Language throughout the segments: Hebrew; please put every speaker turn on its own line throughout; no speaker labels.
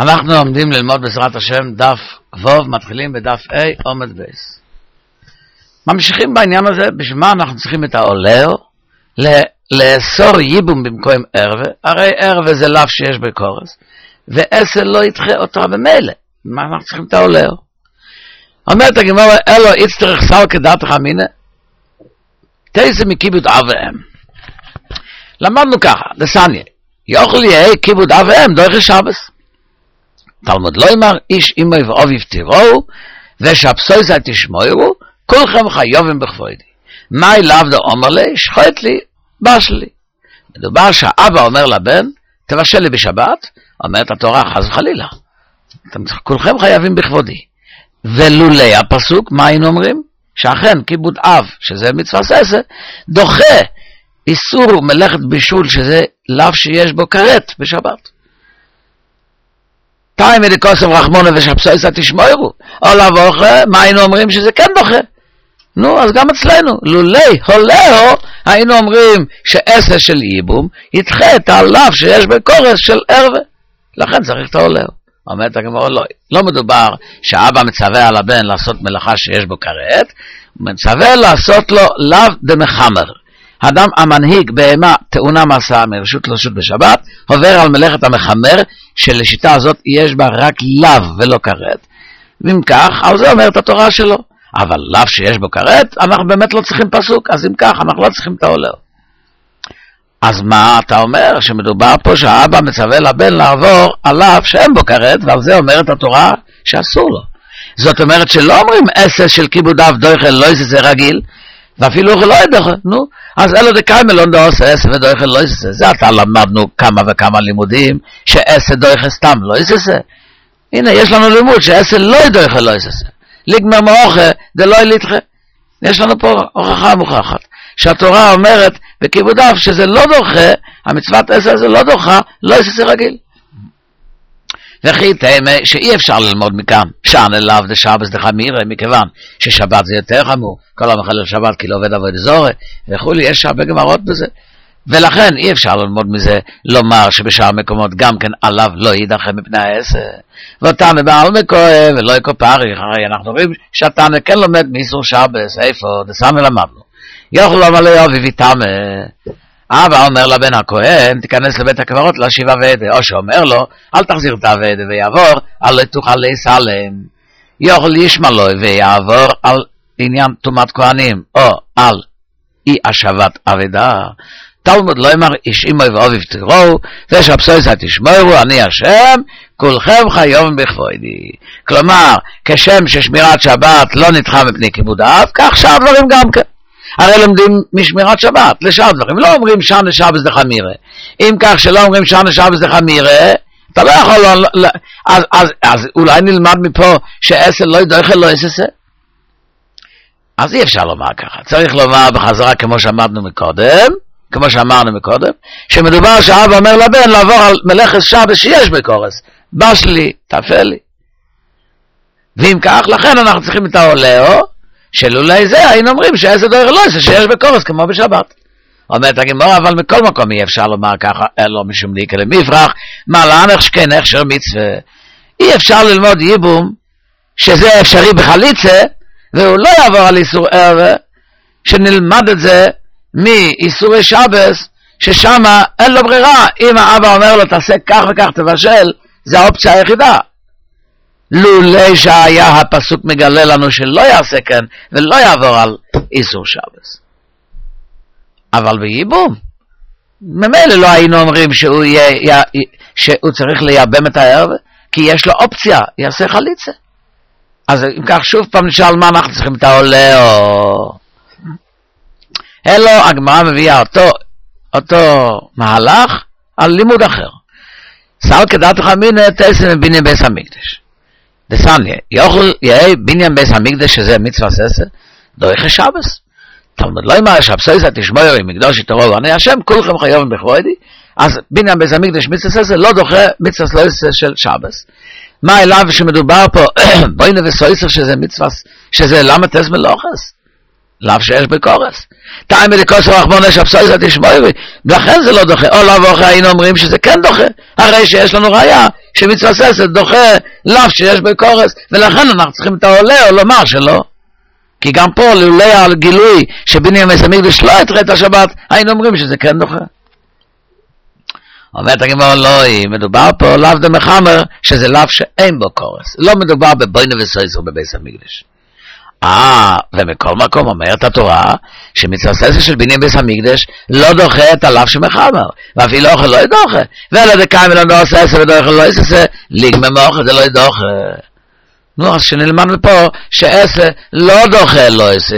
אנחנו עומדים ללמוד בעזרת השם דף ו', מתחילים בדף A, עומד בייס. ממשיכים בעניין הזה, בשביל מה אנחנו צריכים את העולר? לאסור ייבום במקום ערווה, הרי ערווה זה לאו שיש בקורס, ועשר לא ידחה אותה במילא. מה אנחנו צריכים את העולר? אומרת הגמרא, אלו יצטרך סל כדעתך אמינא, תעשה מכיבוד אב ואם. למדנו ככה, דסניה, יאכל יהי כיבוד אב ואם דרך שבס. תלמוד לא אמר, איש אמוי ואביו תראו, ושבסויסה תשמעו, כולכם חיובים בכבודי. מאי לאו דה אומר לי, שחוט לי, בש לי. מדובר שהאבא אומר לבן, תבשל לי בשבת, אומרת התורה, חס וחלילה. כולכם חייבים בכבודי. ולולי הפסוק, מה היינו אומרים? שאכן כיבוד אב, שזה מצווה ססה, דוחה איסור מלאכת בישול, שזה לאו שיש בו כרת בשבת. תאי מדיקוסם רחמונה ושבסויסה תשמעו, או לבוכה, מה היינו אומרים שזה כן דוחה? נו, אז גם אצלנו, לולי הולאו, היינו אומרים שעשר של ייבום, ידחה את הלאו שיש בקורס של ערווה. לכן צריך את ההולאו. אומרת הגמרא, לא מדובר שהאבא מצווה על הבן לעשות מלאכה שיש בו כרת, הוא מצווה לעשות לו לאו דמחמר. האדם המנהיג בהמה טעונה מסע מרשות לרשות בשבת, עובר על מלאכת המחמר, שלשיטה הזאת יש בה רק לאו ולא כרת. ואם כך, על זה אומרת התורה שלו. אבל לאו שיש בו כרת, אנחנו באמת לא צריכים פסוק, אז אם כך, אנחנו לא צריכים את ההולר. אז מה אתה אומר? שמדובר פה שהאבא מצווה לבן לעבור על לאו שאין בו כרת, ועל זה אומרת התורה שאסור לו. זאת אומרת שלא אומרים עשר של כיבוד אב דויכל לא יססה רגיל, ואפילו לא ידוחה, נו, אז אלו דקיימל לא עושה עשר ודויכל לא יססה. זה אתה למדנו כמה וכמה לימודים, שעשר דויכל סתם לא יססה. הנה, יש לנו לימוד שעשר לא ידויכל לא יססה. לגמר מאוכה, זה לא ילתחה. יש לנו פה הוכחה מוכחת, שהתורה אומרת בכיבוד אב שזה לא דוחה, המצוות עשר זה לא דוחה, לא יססה רגיל. וכי תאמה שאי אפשר ללמוד מכאן, שען אליו דשבס דחמירה, מכיוון ששבת זה יותר חמור, כל המחלל שבת כי לא עובד עבוד זורה, וכולי, יש הרבה גמרות בזה. ולכן אי אפשר ללמוד מזה, לומר שבשאר מקומות גם כן עליו לא יידחה מפני העשר. ואותנו בעל מקוה ולא יקו פריך, הרי אנחנו רואים שאתנו כן לומד מאיסור שבס, איפה, דסמי למדנו. יוכל לומר לי אבי ויתמה, אבא אומר לבן הכהן, תיכנס לבית הקברות להשיב אבדה, או שאומר לו, אל תחזיר את האבדה ויעבור, אל תוכל להיסלם. יוכל ישמע לו ויעבור על עניין תומת כהנים, או על אי השבת אבדה. תלמוד לא אמר, איש אמוי ואביו תראו, ושבסויסה תשמעו, אני השם, כולכם חיובים בכבודי. כלומר, כשם ששמירת שבת לא נדחה מפני כיבוד אב, כך שאר דברים גם כן. הרי לומדים משמירת שבת, לשאר דברים. לא אומרים שען שבס דחמירה. אם כך שלא אומרים שען שבס דחמירה, אתה לא יכול, אז אולי נלמד מפה שעשר לא ידויכל לא יססה. אז אי אפשר לומר ככה. צריך לומר בחזרה כמו שאמרנו מקודם, שמדובר שהאבא אומר לבן לעבור על מלאכת שבס שיש בקורס. בש לי, תפל לי. ואם כך, לכן אנחנו צריכים את העולאו, שלולי זה היינו אומרים שעשר דויכל לא יססה שיש בקורס כמו בשבת. אומרת הגמרא, אבל מכל מקום אי אפשר לומר ככה, אלא משום דיקה למפרח, מה לאנך שכן הכשר מצווה. אי אפשר ללמוד ייבום, שזה אפשרי בחליצה, והוא לא יעבור על איסור ערווה, שנלמד את זה מאיסורי שבס, ששם אין לו ברירה. אם האבא אומר לו תעשה כך וכך תבשל, זה האופציה היחידה. לולי שהיה הפסוק מגלה לנו שלא יעשה כן, ולא יעבור על איסור שבס. אבל בייבום, ממילא לא היינו אומרים שהוא צריך לייבם את הערווה, כי יש לו אופציה, יעשה חליצה. אז אם כך שוב פעם נשאל מה אנחנו צריכים את העולאו. אלו הגמרא מביאה אותו מהלך על לימוד אחר. סל כדעתך אמינא תעשה מבניין בית המקדש. דסניה, יאכל יהי בניין בית המקדש שזה מצווה ססה, דויכל שבס. תלמוד לא אמר שבסויסה תשמעו מקדושי תראו אני השם כולכם חיובים בכבודי, אז בניין בית המקדש מצווה ססה לא דוחה מצווה ססה של שבס. מה אליו שמדובר פה בוינה וסויסר שזה מצווה, שזה למה תס מלוחס? לאו שיש בקורס. תאי מדיקוסם רחמונה שבסויסה תשמעו, ולכן זה לא דוחה. או לאו אוכל היינו אומרים שזה כן דוחה, הרי שיש לנו ראיה שמצווה עשה דוחה לאו שיש בקורס, ולכן אנחנו צריכים את העולה או לומר שלא. כי גם פה לולי הגילוי שבניין בית המקדש לא יתראה את השבת, היינו אומרים שזה כן דוחה. אומרת הגמרא לא, מדובר פה לאו דמחמר, שזה לאו שאין בו קורס. לא מדובר בבוינה וסויסר בבית המקדש. ומכל מקום אומרת התורה, שמצווה עשה של בניין בית המקדש לא דוחה את הלאו שמחמר, ואפילו אוכל לא ידוחה. ולא דקיים ולא עושה עשה ודוחה לא יעשה, ליגמא מאוכל זה לא ידוחה. נו, אז שנלמד מפה שעשה לא דוחה לא יעשה.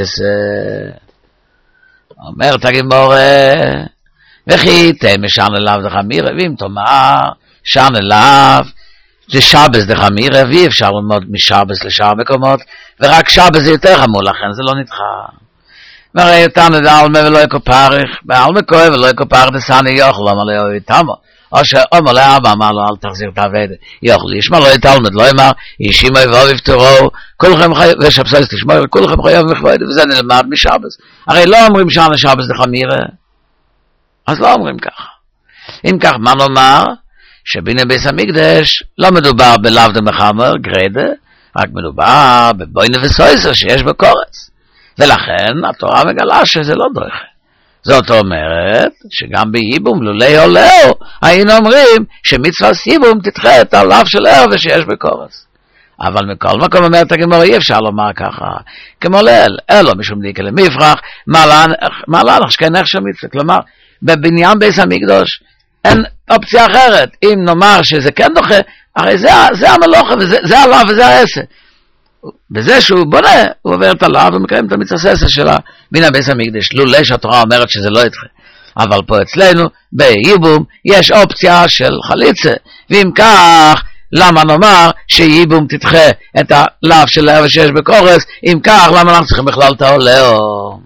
אומרת הגמרא, וכי תן משען אליו דחמירה, ואם תאמר שען אליו זה שבס דחמירה, ואי אפשר ללמוד משבס לשאר מקומות, ורק שבס זה יותר חמור, לכן זה לא נדחה. והרי יתן את העלמה ולא יקו פריך, בעלמה כואב ולא יקו פריך דסני יוכל, אמר לו יתמו, או שאומר לאבא אמר לו אל תחזיר את העבד, יוכל ישמע לא יתלמד, לא אמר אישים אויבו ויפטרו, כולכם חייב, ושבסויס תשמור, כולכם חייב מכבד, וזה נלמד משבס. הרי לא אומרים שען לשבס דחמירה, אז לא אומרים ככה. אם כך, מה נאמר? שבניין בית המקדש לא מדובר בלאו דמחמר, גרדה, רק מדובר בבוינה וסויסר שיש בקורס. ולכן התורה מגלה שזה לא דוחה. זאת אומרת שגם בייבום לולי עולהו היינו אומרים שמצוות ייבום תדחה את הלאו של ערב שיש בקורס. אבל מכל מקום אומרת הגמרא אי אפשר לומר ככה, כמו לאל, אלו משום דיקה למפרח, מעלה שכן איך שמצווה, כלומר, בבניין בית המקדש אין אופציה אחרת. אם נאמר שזה כן דוחה, הרי זה המלוכה, וזה הלאו וזה העשה. בזה שהוא בונה, הוא עובר את הלאו ומקיים את המצווה של בניין בית המקדש, לולא שהתורה אומרת שזה לא ידחה. אבל פה אצלנו, בייבום, יש אופציה של חליצה, ואם כך, למה נאמר שייבום תדחה את הלאו של הערב שיש בקורס, אם כך, למה אנחנו צריכים בכלל את העולהו?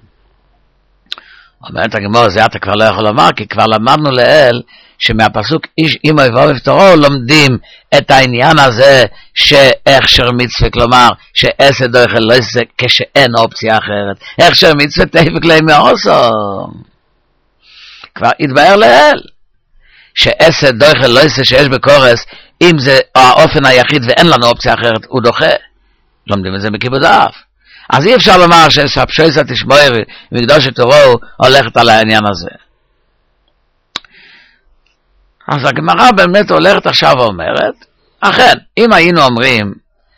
אומרת הגמרא, זה אתה כבר לא יכול לומר, כי כבר למדנו לאל, שמהפסוק איש אימו יבוא בפטרו, לומדים את העניין הזה, שהכשר מצווה, כלומר, שעשה דוחה לא יעשה, כשאין אופציה אחרת. הכשר מצווה תפק להם מעושו. כבר התבהר לאל, שעשה דוחה לא יעשה שיש בקורס, אם זה האופן היחיד ואין לנו אופציה אחרת, הוא דוחה. לומדים את זה בכיבוד האף. אז אי אפשר לומר שספשויסא תשמור מקדוש תורו הולכת על העניין הזה. אז הגמרא באמת הולכת עכשיו ואומרת, אכן, אם היינו אומרים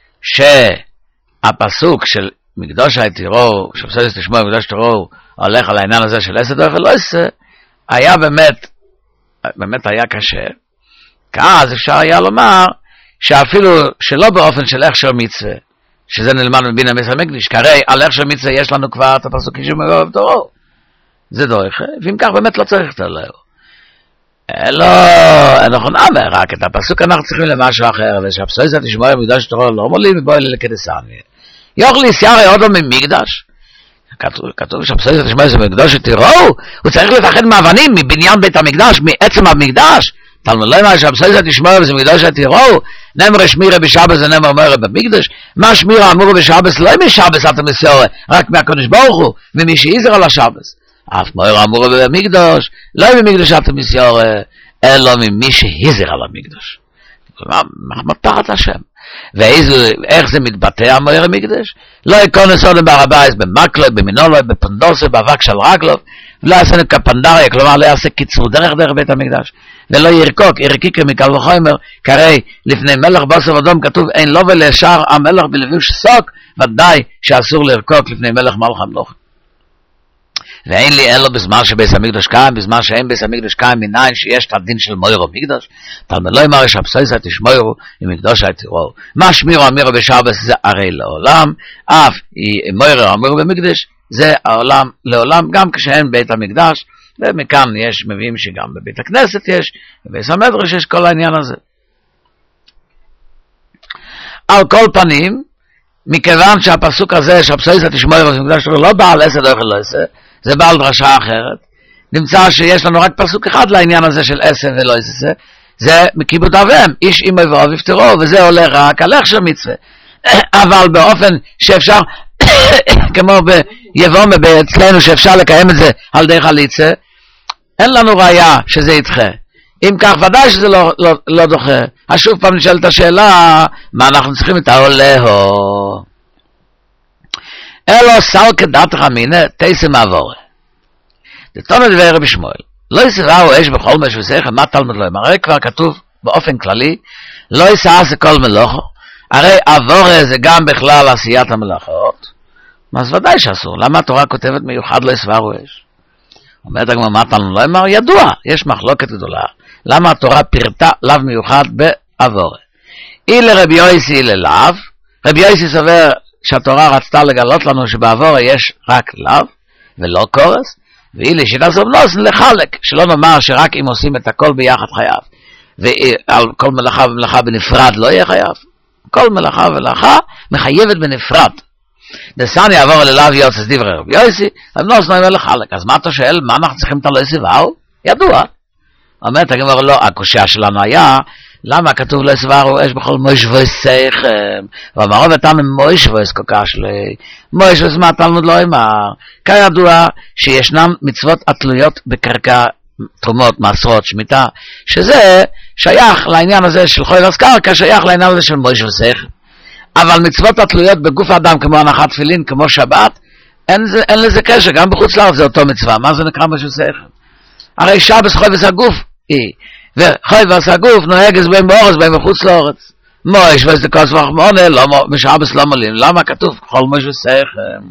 שהפסוק של מקדוש תורו, שספשויסא תשמור מקדוש תורו הולך על העניין הזה של עשה דוחה לא יעשה, היה באמת היה קשה. אז אפשר היה לומר שאפילו שלא באופן של הכשר מצווה, שזה נלמד מבניין בית המקדש, כרי על הכשר מצווה יש לנו כבר את הפסוקים שמבוא בפטרו. זה דוחה, ואם כך באמת לא צריך את הלאו. לא, אנחנו נאמר, רק את הפסוק אנחנו צריכים למשהו אחר, ושהפסויסא תשמור מקדוש תורו לא מולים ובואי לקדסני. יוכלי סיירי עוד ממקדש. כתוב שהפסויסא תשמור מקדוש תורו, הוא צריך לתחד מאבנים מבניין בית המקדש, מעצם המקדש. תלמוד לא אמר שהפסויסא תשמור מקדוש תורו, נאמר שמירה בשבס ונאמר מורה במקדש. מה שמירה אמורה בשבס לא משבס אתה מסורה, רק מהקדוש ברוך הוא, ממי שיזר על השבס. אף מורה אמורה במקדש, לא ממקדש אתה מסורה, אלא ממי שיזר על המקדש. מחמד תחת השם. ואיך זה מתבטא המורה במקדש? לא ייכנס אדם בהר הבית, במקלו, במנולו, בפנדוסו, באבק של רגלו, ולא יעשה כפנדריה, כלומר לא יעשה קיצור דרך בית המקדש, ולא ירקוק, ירקיקה מקל וחומר, כרי לפני מלך בשר אדום כתוב אין לו ולשאר המלך בלבוש סוק, ודאי שאסור לרקוק לפני מלך מלך המלוך. ואין לי אלו בזמן שבית המקדש קיים, בזמן שאין בית המקדש קיים מניין שיש את הדין של מוירו מקדש, תלמד לא אמר שהפסויסא תשמורו מקדוש תורו. מה שמירו אמירו בשבס זה הרי לעולם, אף מוירו אמירו במקדש, זה העולם לעולם, גם כשאין בית המקדש, ומכאן יש, מביאים שגם בבית הכנסת יש, בבית המדרש יש כל העניין הזה. על כל פנים, מכיוון שהפסוק הזה, שהפסויסא תשמורו מקדוש תורו, לא בעל עשה דוחה לא עשה, זה בעל דרשה אחרת, נמצא שיש לנו רק פסוק אחד לעניין הזה של עשה ולא עשה, זה מכיבוד אביהם, איש אימו ואב יפטרו, וזה עולה רק על הכשר מצווה. אבל באופן שאפשר, כמו ביבום אצלנו שאפשר לקיים את זה על די חליצה, אין לנו ראיה שזה ידחה. אם כך ודאי שזה לא דוחה. שוב פעם נשאלת השאלה, מה אנחנו צריכים את העולהו? אלו סלקא דתך אמינא תיסא מעבורא. דתניא דברי רבי שמואל, לא יסברו אש בכל משהו שכל, מה תלמוד לא אמר? הרי כבר כתוב באופן כללי, לא יעשה כל מלאכו, הרי עבורא זה גם בכלל עשיית המלאכות, אז ודאי שאסור. למה התורה כותבת מיוחד לא יסברו אש? אומרת הגמרא, מה תלמוד לא אמר? ידוע, יש מחלוקת גדולה. למה התורה פירטה לאו מיוחד בעבורא? אילה רבי יוסי ללאו, רבי יוסי סובר שהתורה רצתה לגלות לנו שבעבורא יש רק לאו ולא קורס, ואילה שיטת רב נוסן לחלק, שלא נאמר שרק אם עושים את הכל ביחד חייב, ועל כל מלאכה ומלאכה בנפרד לא יהיה חייב. כל מלאכה ומלאכה מחייבת בנפרד. דסני עבור ללאו יוצא דברי רבי יוסי, רב נוסן אומר לחלק. אז מה אתה שואל? מה אנחנו צריכים את הלא יסברו? ידוע. אומרת הגמרא, לא, הקושיה שלנו היה, למה כתוב לא יסברו אש בכל מושבויס שכם? ואמרו ואתה ממושבויס כל כך שלי, מושבויס מה תלמוד לא אמר? כידוע שישנם מצוות התלויות בקרקע, תרומות, מעשרות, שמיטה, שזה שייך לעניין הזה של חויבס קרקע, שייך לעניין הזה של מושבויס שכם. אבל מצוות התלויות בגוף האדם, כמו הנחת תפילין, כמו שבת, אין לזה קשר, גם בחוץ לארץ זה אותו מצווה. מה זה נקרא מושבויס שכם? הרי שבס חויבס הגוף היא, וחויבס הגוף נוהגס בהם באורץ, בהם בחוץ לאורץ. מויש וזה כוס וחמונה, בשבס לא מולים. למה כתוב כל מושבויס שכם?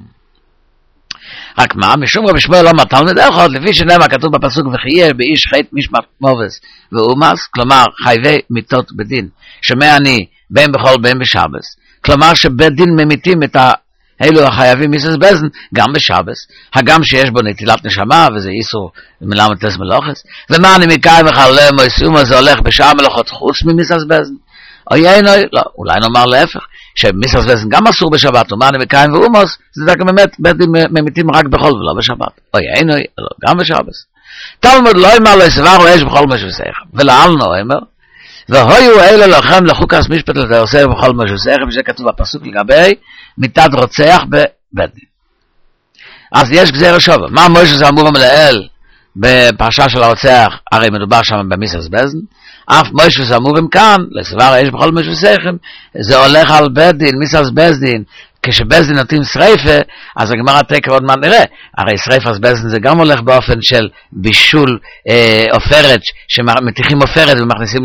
רק מה? משום רבי שמואל לא תלמיד אחד, לפי שנאמר כתוב בפסוק וחיה באיש חטא משמעת מובס ואומס, כלומר חייבי מיתות בדין, שמעני בין בכל בין בשבס. כלומר שבית דין ממיתים את אלו החייבים מיסס בזן גם בשבס, הגם שיש בו נטילת נשמה וזה איסור מלמד תס מלוכס. ומה אני מקיים מחלל מויסומה, זה הולך בשעה מלאכות חוץ ממיסס בזן? לא, אולי נאמר להפך, שמיסס בזן גם אסור בשבת, ומה אני מקיים ואומוס, זה דווקא באמת בית דין ממיתים רק בחול ולא בשבת. לא, גם בשבס. תלמוד לא אמר לא יסברו אש בכל משהו שכל, ולעלנו אמר, והיו אלה לכם לחוקס משפט לתעשה בכל משהו שכל, וזה כתוב בפסוק לגבי מיתת רוצח בבית דין. אז יש גזירה שווה. מה מוישה זה אמור מלאל בפרשה של הרוצח? הרי מדובר שם במיסס בזן. אף מוישה זה אמור כאן, לסבר יש בכל משהו שכל, זה הולך על בית דין, מיסס בזדין. כשבזדין נותנים שריפה, אז הגמרא תקרא עוד מה נראה. הרי שריפה אז בזדין זה גם הולך באופן של בישול עופרת, שמתיחים עופרת ומכניסים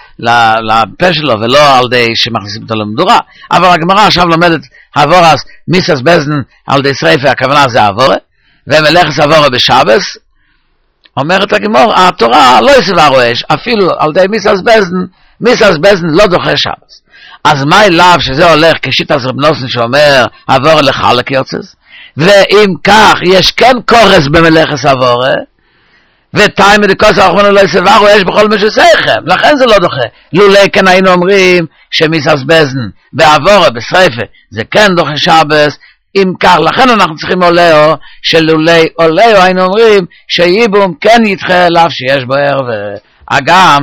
לפה שלו, ולא על די שמכניסים אותו למדורה. אבל הגמרא עכשיו לומדת הבורס מיסס בזדין על די שריפה, הכוונה זה הבורה, ומלאכס הבורה בשבס. אומרת הגמרא, התורה לא יסברו אש, אפילו על די מיסס בזדין לא דוחה שבס. אז מה אליו שזה הולך כשיטת רב נוסן שאומר עבור לחלק יוצס, ואם כך יש כן קורס במלאכס עבור, ותיים מדקוס האחרונה לא יסברו יש בכל משהו שכם, לכן זה לא דוחה. לולי כן היינו אומרים שמיסס בזן בעבור בשריפה זה כן דוחה שבס. אם כך, לכן אנחנו צריכים עולהו, שלולי עולהו היינו אומרים שייבום כן ידחה אליו שיש בו ער, ואגם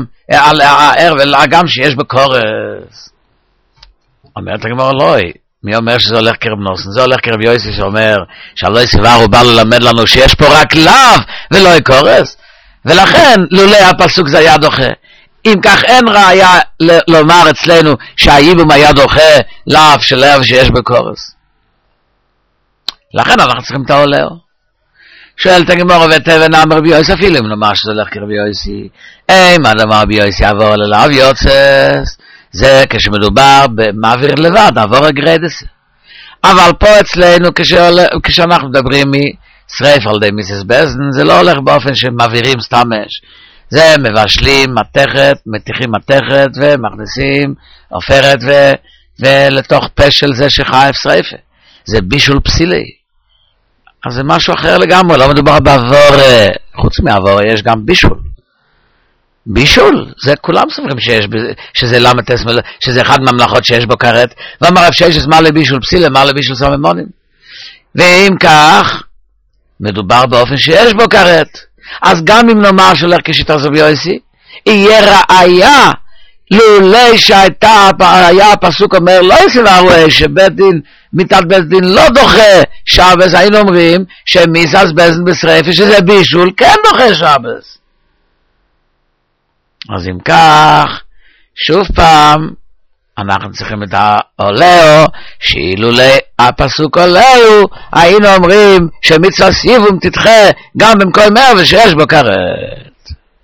אגם שיש בו קורס. אומרת הגמרא לא, מי אומר שזה הולך כרב נוסן? זה הולך כרב יוסי שאומר שהלא יסבר בא ללמד לנו שיש פה רק לאו ולא קורס, ולכן לולא הפסוק זה היה דוחה. אם כך אין ראיה לומר אצלנו שהייבום היה דוחה לאו של לאו שיש בקורס. לכן אנחנו צריכים את העולהו. שואלת הגמרא ותבן אמר רבי יוסי, אפילו אם נאמר שזה הולך כרבי יוסי, מה נאמר רבי יוסי עבור ללאו יוצס, זה כשמדובר במעביר לבד, עבור הגרדס. אבל פה אצלנו כשאנחנו מדברים משריף על די מיסס בזן, זה לא הולך באופן שמעבירים סתם אש. זה מבשלים מתכת, מתיחים מתכת ומכניסים עופרת ולתוך פה של זה שחייב שריפה. זה בישול פסילי. אז זה משהו אחר לגמרי, לא מדובר בעבור, חוץ מעבור יש גם בישול. בישול, זה כולם סוברים שזה למתס, שזה אחד מהמלאכות שיש בו כרת, ואמר רב ששת מה לבישול פסילה, מה לבישול סממונים. ואם כך, מדובר באופן שיש בו כרת, אז גם אם נאמר שהולך כשיטת רבי יוסי, יהיה ראיה, לולי היה הפסוק אומר, לא יסברו אש, שבית דין, מיתת בית דין לא דוחה שבס, היינו אומרים שמיסס בזן בשריפה, שזה בישול, כן דוחה שבס. אז אם כך, שוב פעם, אנחנו צריכים את העולהו, שאילולי הפסוק עולהו, היינו אומרים שמצווה סיבום תדחה גם במקום 100 ושיש בו קרב.